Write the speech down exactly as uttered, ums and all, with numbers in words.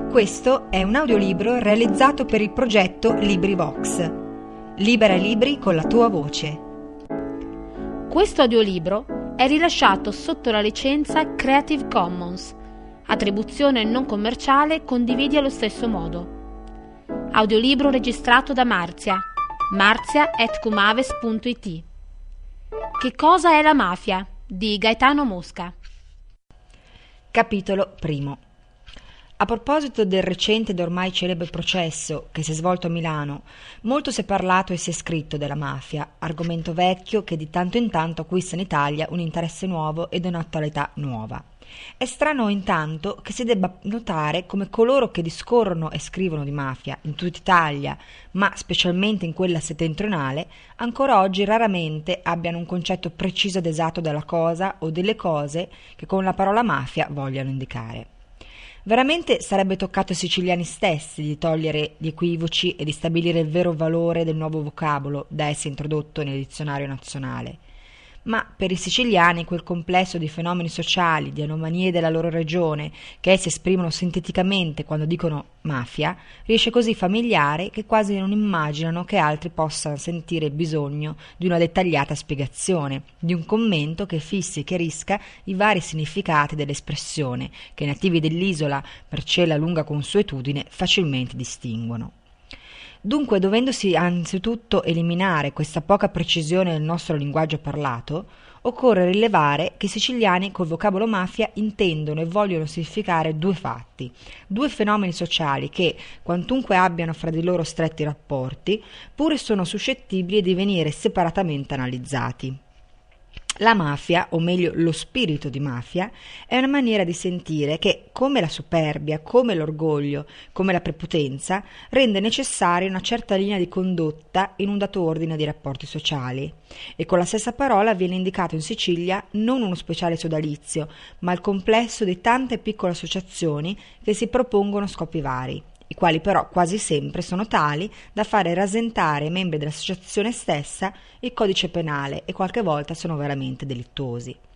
Questo è un audiolibro realizzato per il progetto LibriVox. Libera i libri con la tua voce. Questo audiolibro è rilasciato sotto la licenza Creative Commons, attribuzione non commerciale, condividi allo stesso modo. Audiolibro registrato da Marzia, marzia at cumaves punto it. Che cosa è la mafia? Di Gaetano Mosca. Capitolo primo. A proposito del recente ed ormai celebre processo che si è svolto a Milano, molto si è parlato e si è scritto della mafia, argomento vecchio che di tanto in tanto acquista in Italia un interesse nuovo ed un'attualità nuova. È strano intanto che si debba notare come coloro che discorrono e scrivono di mafia in tutta Italia, ma specialmente in quella settentrionale, ancora oggi raramente abbiano un concetto preciso ed esatto della cosa o delle cose che con la parola mafia vogliano indicare. Veramente sarebbe toccato ai siciliani stessi di togliere gli equivoci e di stabilire il vero valore del nuovo vocabolo da essi introdotto nel dizionario nazionale. Ma per i siciliani quel complesso di fenomeni sociali, di anomalie della loro regione, che essi esprimono sinteticamente quando dicono mafia, riesce così familiare che quasi non immaginano che altri possano sentire bisogno di una dettagliata spiegazione, di un commento che fissi e chiarisca i vari significati dell'espressione, che i nativi dell'isola, per la lunga consuetudine, facilmente distinguono. Dunque, dovendosi anzitutto eliminare questa poca precisione nel nostro linguaggio parlato, occorre rilevare che i siciliani col vocabolo mafia intendono e vogliono significare due fatti, due fenomeni sociali che, quantunque abbiano fra di loro stretti rapporti, pure sono suscettibili di venire separatamente analizzati. La mafia, o meglio lo spirito di mafia, è una maniera di sentire che, come la superbia, come l'orgoglio, come la prepotenza, rende necessaria una certa linea di condotta in un dato ordine di rapporti sociali. E con la stessa parola viene indicato in Sicilia non uno speciale sodalizio, ma il complesso di tante piccole associazioni che si propongono scopi vari, i quali però quasi sempre sono tali da fare rasentare ai membri dell'associazione stessa il codice penale e qualche volta sono veramente delittuosi.